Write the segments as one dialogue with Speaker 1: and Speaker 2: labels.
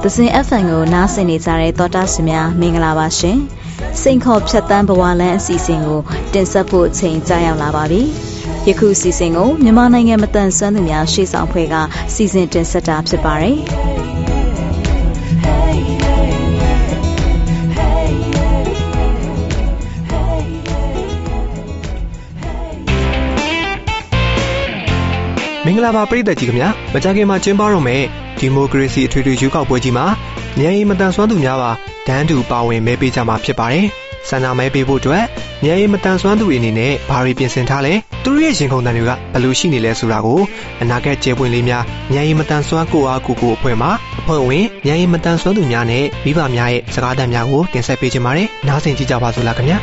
Speaker 1: သဇင် FM ကိုနားဆင်နေကြတဲ့သောတာရှင်များမင်္ဂလာပါရှင်။စိန်ခေါ်ဖြတ်တန်းဘဝလမ်းအစီအစဉ်ကိုတင်ဆက်ဖို့အချိန်ကြာရောက်လာပါပြီ။ယခုအစီအစဉ်ကိုမြန်မာနိုင်ငံမတန်ဆွမ်းသူများရှေ့ဆောင်ဖွဲ့ကစီစဉ်တင်ဆက်တာဖြစ်ပါတယ်။
Speaker 2: မင်္ဂလာပါပရိသတ်ကြီးခင်ဗျာမကြခင်မှာကျင်းပတော့မယ်ဒီမိုကရေစီအထွေထွေရွေးကောက်ပွဲကြီးမှာဉာဏ်ရည်မတန်ဆွမ်းသူများပါတန်းတူပါဝင်မဲပေးကြမှာဖြစ်ပါတယ်ဆန္ဒမဲပေးဖို့အတွက်ဉာဏ်ရည်မတန်ဆွမ်းသူတွေအနေနဲ့ဘာတွေပြင်ဆင်ထားလဲသူတို့ရဲ့ရင်ခုန်တန်တွေကဘယ်လိုရှိနေလဲဆိုတာကိုအနာဂတ်ကျယ်ပွင့်လေးများဉာဏ်ရည်မတန်ဆွမ်းကိုအားကိုအဖွဲ့မှာအဖွဲ့ဝင်ဉာဏ်ရည်မတန်ဆွမ်းသူများနဲ့မိဘများရဲ့စကားသံများကိုတင်ဆက်ပေးကြပါတယ်နားဆင်ကြည့်ကြပါစို့လားခင်ဗျာ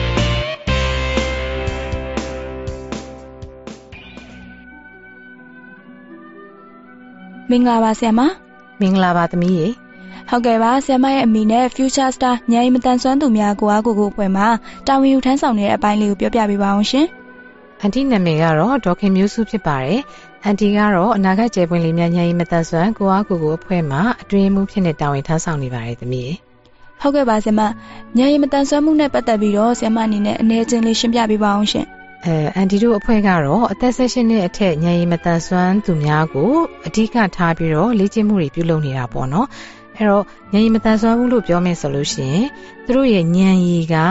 Speaker 3: မင်္ဂလာပါဆရာမ
Speaker 4: မင်္ဂလာပါသမီးရေ
Speaker 3: ဟုတ်ကဲ့ပါဆရာမရဲ့အမိနဲ့ Future Star ဉာဏ်ရည်မတန်ဆွမ်းသူများကိုအားကိုအဖွဲ့မှာတာဝန်ယူထမ်းဆောင်နေတဲ့အပိုင်းလေးကိုပြောပြပေးပါအောင်ရှင်
Speaker 4: အန်တီနာမည်ကတော့ဒေါခင်မျိုးစုဖြစ်ပါတယ်အန်တီကတော့အနာဂတ်ကျယ်ပွင့်လေးများဉာဏ်ရည်မတန်ဆွမ်းကိုအားကိုအဖွဲ့မှာအတွင်းမှုဖြစ်နေတာဝန်ထမ်းဆောင်နေပါတယ်သမီးရေ
Speaker 3: ဟုတ်ကဲ့ပါဆရာမဉာဏ်ရည်မတန်ဆွမ်းမှုနဲ့ပတ်သက်ပြီးတော့ဆရာမအနေနဲ့အနေအချင်းလေးရှင်းပြပေးပါအောင်ရှင်
Speaker 4: အန်တီတို့အဖွဲ့ကတော့အသက်16နှစ်အထက်ဉာဏ်ရည်မတန်ဆွမ်းသူများကိုအဓိကထားပြီးတော့လေ့ကျင့်မှုတွေပြုလုပ်နေတာပေါ့နော်အဲ့တော့ဉာဏ်ရည်မတန်ဆွမ်းမှုလို့ပြောမယ်ဆိုလို့ရှိရင်သူတို့ရဲ့ဉာဏ်ရည်က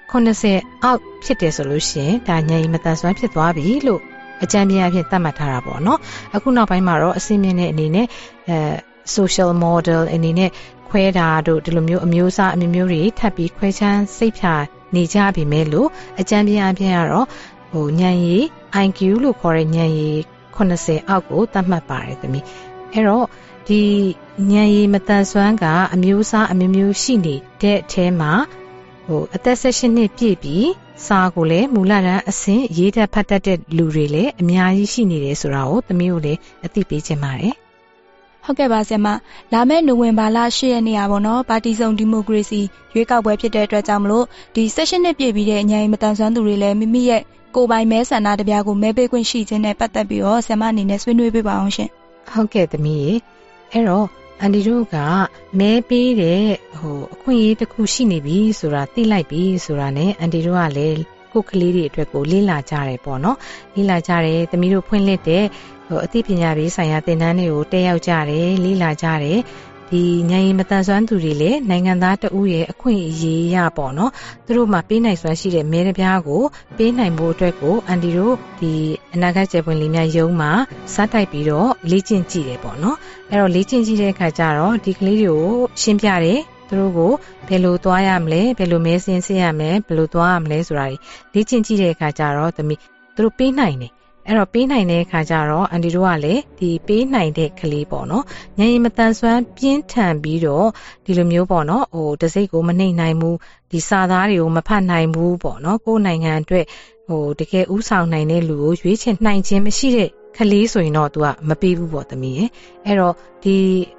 Speaker 4: 80အောက်ဖြစ်တယ်ဆိုလို့ရှိရင်ဒါဉာဏ်ရည်မတန်ဆွမ်းဖြစ်သွားပြီလို့အကြံဉာဏ်အဖြစ်သတ်မှတ်ထားတာပေါ့နော်အခုနောက်ပိုင်းမှာတော့အစီအမင်းတဲ့အနေနဲ့social model အနေနဲ့ခွဲတာတို့ဒီလိုမျိုးအမျိုးအစားအမျိုးတွေထပ်ပြီးခွဲခြမ်းစိတ်ဖြာနေကြပြီမဲ့လို့အကြံဉာဏ်အဖြစ်ကတော့ဉာဏ်ရည် IQ လို့ခေါ်တဲ့ဉာဏ်ရည်80အောက်ကိုသတ်မှတ်ပါတယ်သမီးအဲ့တော့ဒီဉာဏ်ရည်မတန်ဆွမ်းကအမျိုးအစားအမျိုးရှိနေတဲ့အထဲမှာအသက်16နှစ်ပြည့်ပြီးစာကိုလည်းမူလတန်းအဆင့်ရေးတတ်ဖတ်တတ်တဲ့လူတွေလည်းအများကြီးရှိနေတယ်ဆိုတာကိုသမီးတို့လည်းအသိပေးချင်ပါတယ်
Speaker 3: ဟုတ်ကဲ့ပါဆရာမလာမယ့်နိုဝင်ဘာလ10ရက်နေ့ပေါ့နော်ပါတီစုံဒီမိုကရေစီရွေးကောက်ပွဲဖြစ်တဲ့အတွက်ကြောင့်မလို့ဒီ16နှစ်ပြည့်ပြီးတဲ့ဉာဏ်ရည်မတန်ဆွမ်းသူတွေလည်းမိမိရဲ့ကိုယ်ပိုင်မဲဆန္ဒတပြားကိုမဲပေးခွင့်ရှိခြင်းနဲ့ပတ်သက်ပြီးတော့ဆရာမအနေနဲ့ဆွေးနွေးပေးပါအောင်ရှင်
Speaker 4: ဟုတ်ကဲ့သမီးရေအဲ့တော့အန်တီတို့ကမဲပေးတဲ့အခွင့်အရေးတစ်ခုရှိနေပြီဆိုတာသိလိုက်ပြီဆိုတာနဲ့အန်တီတို့ကလည်းကိုယ်ကလေးတွေအတွက်ကိုလေ့လာကြတယ်ပေါ့နော်လေ့လာကြတယ်သမီးတို့ဖွင့်လှစ်တဲ့အသိပညာပေးဆိုင်ရာသင်တန်းတွေကိုတက်ရောက်ကြတယ်လေ့လာကြတယ်ဒီဉာဏ်ရည်မတန်ဆွမ်းသူတွေလည်းနိုင်ငံသားတဦးရဲ့အခွင့်အရေးရပေါ့နော်သူတို့မှာပေးနိုင်စွမ်းရှိတဲ့မဲတစ်ပြားကိုပေးနိုင်ဖို့အတွက်ကိုအန်တီတို့ဒီအနာဂတ်ကျယ်ပွင့်လေးများရုံးမှာစတိုက်ပြီးတော့လေ့ကျင့်ကြည့်တယ်ပေါ့နော်အဲ့တော့လေ့ကျင့်ကြည့်တဲ့အခါကျတော့ဒီကလေးတွေကိုရှင်းပြတယ်သူတို့ကိုဘယ်လိုသွားရမလဲဘယ်လိုမဲစင်းရမလဲဘယ်လိုသွားရမလဲဆိုတာလေ့ကျင့်ကြည့်တဲ့အခါကျတော့သမီးသူတို့ပေးနိုင်တယ်အဲ့တော့ပေးနိုင်တဲ့အခါကျတော့အန်တီတို့ကလည်းဒီပေးနိုင်တဲ့ကလေးပေါ့နော်ဉာဏ်ရည်မတန်ဆွမ်းပြင်းထန်ပြီးတော့ဒီလိုမျိုးပေါ့နော်တစိတ်ကိုမနှိမ့်နိုင်ဘူးဒီစာသားတွေကိုမဖတ်နိုင်ဘူးပေါ့နော်ကိုယ်နိုင်ငံအတွက်တကယ်ဥဆောင်နိုင်တဲ့လူကိုရွေးချယ်နိုင်ခြင်းမရှိတဲ့ကလေးဆိုရင်တော့ तू ကမပေးဘူးပေါ့သမီးရဲ့အဲ့တော့ဒီ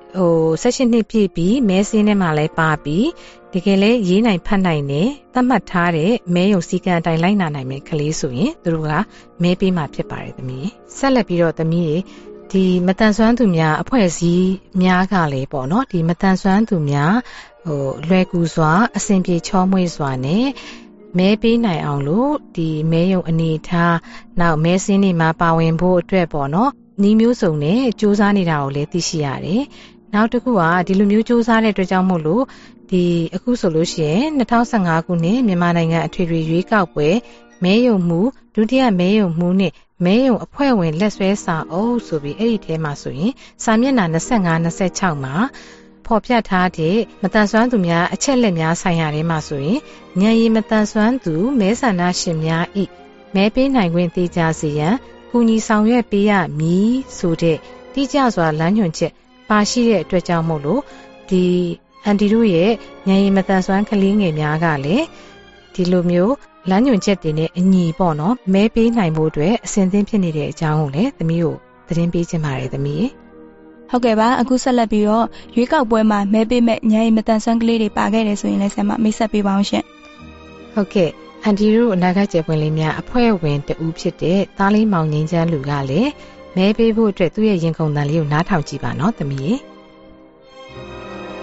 Speaker 4: 16နှစ်ပြည့်ပြီးမဲစင်းထဲမှာလည်းပါပြီးတကယ်လဲရေးနိုင်ဖတ်နိုင်တယ်သတ်မှတ်ထားတဲ့မဲယုံစည်းကမ်းအတိုင်းလိုက်နာနိုင်မယ့်ကလေးဆိုရင်သူတို့ကမဲပေးမှာဖြစ်ပါတယ်သမီးဆက်လက်ပြီးတော့သမီးရေဒီမတန်ဆွမ်းသူများအဖွဲ့အစည်းများကလည်းပေါ့နော်ဒီမတန်ဆွမ်းသူများလွယ်ကူစွာအဆင်ပြေချောမွေ့စွာနဲ့မဲပေးနိုင်အောင်လို့ဒီမဲယုံအနေထားနောက်မဲစင်းတွေမှာပါဝင်ဖို့အတွက်ပေါ့နော်နီးမျိုးစုံနဲ့စူးစမ်းနေတာကိုလည်းသိရှိရတယ်နောက်တစ်ခုကဒီလိုမျိုးစူးစမ်းတဲ့အတွက်ကြောင့်မို့လို့ဒီအခုဆိုလို့ရှိရင်2015ခုနှစ်မြန်မာနိုင်ငံအထွေထွေရွေးကောက်ပွဲမဲယုံမှုဒုတိယမဲယုံမှုနဲ့မဲယုံအဖွဲ့ဝင်လက်ဆွဲစာအုပ်ဆိုပြီးအဲ့ဒီထဲမှာဆိုရင်စာမျက်နှာ25-26မှာဖော်ပြထားတဲ့မတန်ဆွမ်းသူများအချက်လက်များဆိုင်ရာတွေမှာဆိုရင်ဉာဏ်ရည်မတန်ဆွမ်းသူမဲဆန္ဒရှင်များဤမဲပေးနိုင်ခွင့်သိကြစေရန်ကူညီဆောင်ရွက်ပေးရမည်ဆိုတဲ့တိကျစွာလမ်းညွှန်ချက်ပါရှိတဲ့အတွက်ကြောင့်မို့လို့ဒီအန်တီတို့ရဲ့ဉာဏ်ရည်မတန်ဆွမ်းကလေးငယ်များကလည်းဒီလိုမျိုးလမ်းညွှန်ချက်တွေနဲ့အညီပေါ့နော်မဲပေးနိုင်ဖို့အတွက်အဆင်သင့်ဖြစ်နေတဲ့အကြောင်းကိုလည်းသမီးကိုသတင်းပေးချင်ပါတယ်သမီး
Speaker 3: ဟုတ်ကဲ့ပါအခုဆက်လက်ပြီးတော့ရွေးကောက်ပွဲမှာမဲပေးမဲ့ဉာဏ်ရည်မတန်ဆွမ်းကလေးတွေပါခဲ့တယ်ဆိုရင်လည်းဆရာမမိတ်ဆက်ပေးပါအောင်ရှင်
Speaker 4: ဟုတ်ကဲ့အန်တီတို့အနာဂတ်ကျယ်ပွင့်လေးများအဖွဲ့ဝင်တဦးဖြစ်တဲ့သားလေးမောင်ငင်းချမ်းလူကလည်းမဲပေးဖို့အတွက်သူ့ရဲ့ရင်ခုန်တန်လေးကိုနားထောင်ကြည့်ပါနော်သမီး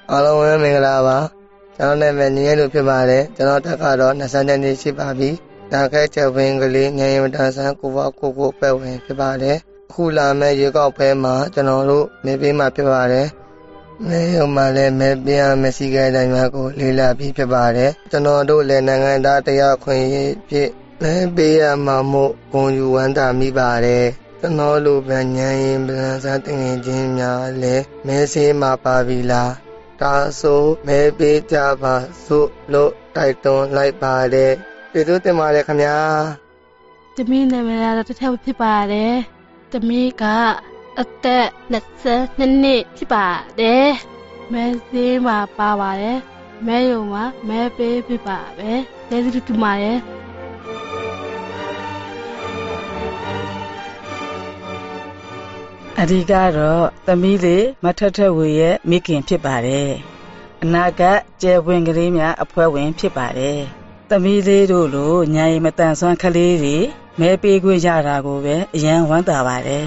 Speaker 5: အားလုံးပဲမင်္ဂလာပါကျွန်တော်နာမည်ညီရလို့ဖြစ်ပါတယ်ကျွန်တော်တက်ကတော့20နှစ်ရှိပါပြီနာခဲချက်ဝင်ကလေးညရင်မတန်ဆန်းကိုပဲဝင်ဖြစ်ပါတယ်အခုလာမယ့်ရေကောက်ဖဲမှာကျွန်တော်တို့မေးပေးမှာဖြစ်ပါတယ်မဲရုံမှာလည်းမဲပြမစီကဲတိုင်းများကိုလေးလာပြီးဖြစ်ပါတယ်ကျွန်တော်တို့လည်းနိုင်ငံသားတရားခွင့်ရေးဖြစ်မဲပေးရမှာမို့ဂုဏ်ယူဝမ်းသာမိပါတယ်ကျွန်တော်တို့ဗញ្ញံရင်ဗလန်စားတင်ငင်ချင်းများလည်းမဲဆေးမှာပါပြီလားဒါဆိုမဲပေးကြပါစို့လို့တိုက်တွန်းလိုက်ပါတယ်ကျေးဇူးတင်ပါတယ်ခင်ဗျာ
Speaker 6: သမီးနာမည်ကတော့တစ်ထပ်ဖြစ်ပါတယ်သမီးကအသက်22နှစ်ဖြစ်ပါတယ်မဲဆေးမှာပါပါတယ်မဲရုံမှာမဲပေးဖြစ်ပါပဲကျေးဇူးတင်ပါတယ်
Speaker 7: အဒီကတော့သမီးလေးမထထဝေရဲ့မိခင်ဖြစ်ပါတယ်အနာဂတ်ကျယ်ပွင့်ကလေးများအဖွဲ့ဝင်ဖြစ်ပါတယ်သမီးလေးတို့လိုညာရီမတန်ဆွမ်းကလေးတွေမဲပေးခွင့်ရတာကိုပဲအရန်ဝမ်းသာပါတယ်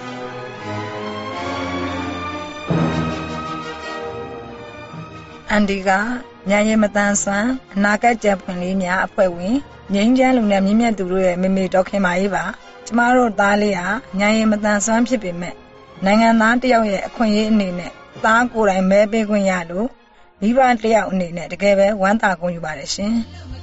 Speaker 8: အန်ဒီကညာရီမတန်ဆွမ်းအနာဂတ်ကျယ်ပွင့်လေးများအဖွဲ့ဝင်ငိမ့်ချမ်းလူနဲ့မြင့်မြတ်သူတို့ရဲ့မေမေတော်ခင်မာကြီးပါကျမတို့သားလေးဟာညာရင်မတန်ဆွမ်းဖြစ်ပေမဲ့နိုင်ငံသားတယောက်ရဲ့အခွင့်အရေးအနေနဲ့သားကိုယ်တိုင်မဲပေးခွင့်ရလို့မိဘတယောက်အနေနဲ့တကယ်ပဲဝမ်းသာဂုဏ်ယူပါတယ်ရှင်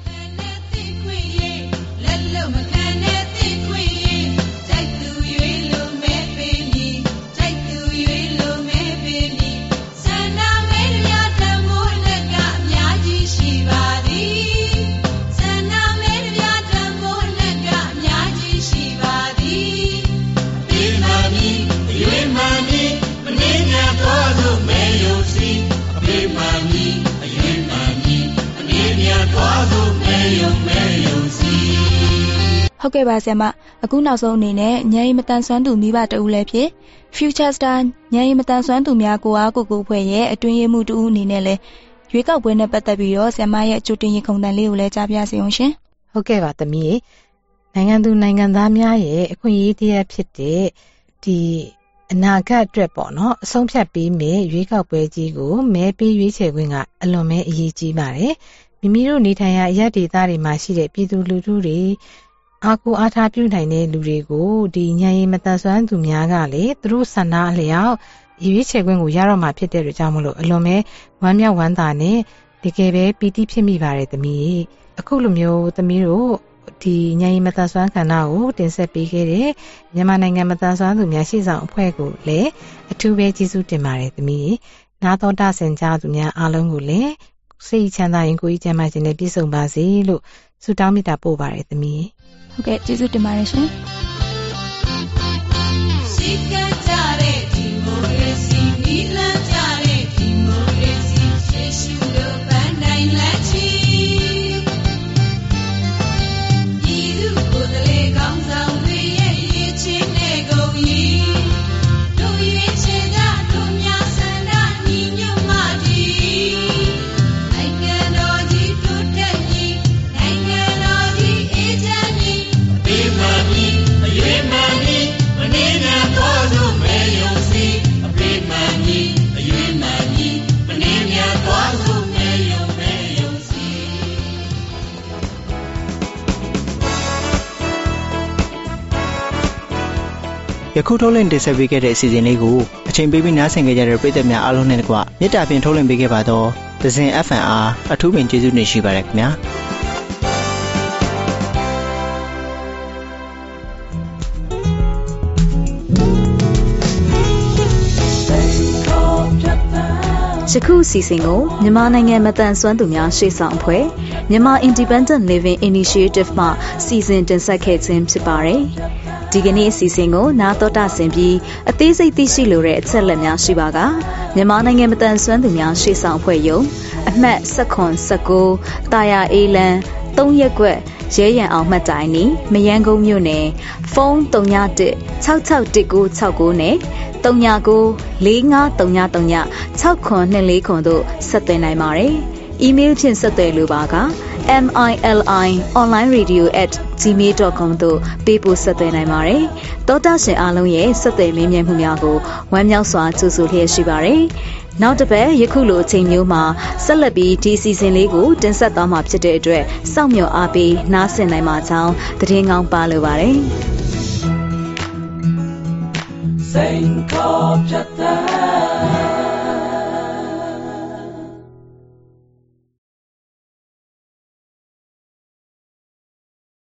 Speaker 3: ဟုတ်ကဲ့ပါဆရာမအခုနောက်ဆုံးအနေနဲ့ဉာဏ်ရည်မတန်ဆွမ်းသူမိဘတဦးလည်းဖြစ် Future Star ဉာဏ်ရည်မတန်ဆွမ်းသူများကိုအားကိုဖွဲ့ရဲ့အတွင်းရေးမှူးတဦးအနေနဲ့လည်းရွေးကောက်ပွဲနဲ့ပတ်သက်ပြီးတော့ဆရာမရဲ့ကြိုတင်ရင်ခုန်တန်လေးကိုလည်းကြားပြစေအောင်ရှင်
Speaker 4: ဟုတ်ကဲ့ပါသမီးနိုင်ငံသူနိုင်ငံသားများရဲ့အခွင့်အရေးတရားဖြစ်တဲ့ဒီအနာဂတ်အတွက်ပေါ့နော်အဆုံးဖြတ်ပေးမယ့်ရွေးကောက်ပွဲကြီးကိုမဲပေးရွေးချယ်ခွင့်ကအလွန်ပဲအရေးကြီးပါတယ်မိမိတို့နေထိုင်ရာအရပ်ဒေသတွေမှာရှိတဲ့ပြည်သူလူထုတွေအားကိုအားထားပြုနိုင်တဲ့လူတွေကိုဒီဉာဏ်ရည်မတန်ဆွမ်းသူများကလေသူတို့ဆန္ဒအလျောက်ရွေးချယ်ခွင့်ကိုရတော့မှာဖြစ်တဲ့အတွက်ကြောင့်မလို့အလွန်ပဲဝမ်းမြောက်ဝမ်းသာနဲ့တကယ်ပဲပီတိဖြစ်မိပါတယ်သမီးအခုလိုမျိုးသမီးတို့ဒီဉာဏ်ရည်မတန်ဆွမ်းခန္ဓာကိုတင်ဆက်ပေးခဲ့တဲ့မြန်မာနိုင်ငံမတန်ဆွမ်းသူများရှေ့ဆောင်အဖွဲ့ကိုလည်းအထူးပဲကျေးဇူးတင်ပါတယ်သမီးနာတော်တာဆင်ကြသူများအားလုံးကိုလည်းစိတ်ချမ်းသာရင်ကိုယ်ကြီးကျန်းမာခြင်းနဲ့ပြည့်စုံပါစေလို့ဆုတောင်းမေတ္တာပို့ပါတယ်သမီး
Speaker 3: ဟုတ်ကဲ့ကျေးဇူးတင်ပါတယ်ရှင်ရှိကကြတဲ့ဒီမိုကရေစီမိလန်းကြတဲ့ဒီမိုကရေစီရှေ့ရှုလို့ပန်းတိုင်းလက်ချီဤသူကိုယ်တလေကောင်းဆောင်တွေရဲ့ရည်ချင်းနဲ့ကုန်ကြီးတို့ရွေးချယ်ကြတို့များဆန္ဒညီညွတ်မှဒီနိုင်ငံတော်ကြီးတိုးတက်ကြီးနိုင်ငံတော်ကြီးအေးချမ်းကြီးပေးမှန်ကြီးအရွေးမှန်ကြီးမနေနဲ့တော်လို့မဲယုံစီအပေးမှန်ကြီးအရွေးမှန်ကြီးမနေနဲ့တော်လို့မဲယုံစီ
Speaker 2: ယခုထုတ်လွှင့်တင်ဆက်ပေးခဲ့တဲ့အစီအစဉ်လေးကိုအချိန်ပေးပြီးနားဆင်ကြကြတဲ့ပရိသတ်များအားလုံးနဲ့တကွမေတ္တာဖြင့်ထုတ်လွှင့်ပေးခဲ့ပါတော့သဇင် FNR အထူးပင်ကျေးဇူးတင်ရှိပါတယ်ခင်ဗျာ
Speaker 1: ယခုအစီအစဉ်ကိုမြန်မာနိုင်ငံမတန်ဆွမ်းသူများရှေ့ဆောင်အဖွဲ့မြန်မာ Independent Living Initiative မှစီစဉ်တင်ဆက်ခဲ့ခြင်းဖြစ်ပါတယ်။ဒီကနေ့အစီအစဉ်ကိုနားတော်တာဆင်ပြီးအသေးစိတ်သိရှိလိုတဲ့အချက်လက်များရှိပါကမြန်မာနိုင်ငံမတန်ဆွမ်းသူများရှေ့ဆောင်အဖွဲ့ယုံအမှတ်19တာယာအေးလန်း3ရပ်ကွက်ရဲရန်အောင်မှတ်တိုင်နီမယန်းကုန်းမြို့နယ်ဖုန်း391 661969နဲ့3945336924တို့ဆက်သွယ်နိုင်ပါတယ်။ email ဖြင့်ဆက်သွယ်လိုပါကmili.onlineradio@gmail.com တို့ပေးပို့ဆက်သွယ်နိုင်ပါတယ်။တောတာရှင်အားလုံးရဲ့ဆက်သွယ်မေးမြန်းမှုများကိုဝမ်းမြောက်စွာကြိုဆိုလျက်ရှိပါတယ်။နောက်တစ်ပတ်ယခုလိုအချိန်မျိုးမှာဆက်လက်ပြီးဒီစီစဉ်လေးကိုတင်ဆက်သွားမှာဖြစ်တဲ့အတွက်စောင့်မျှော်အားပေးနားဆင်နိုင်ပါကြောင်းသတင်းကောင်းပါလိုပါတယ် စိန်ခေါ်ဖြတ်သန်း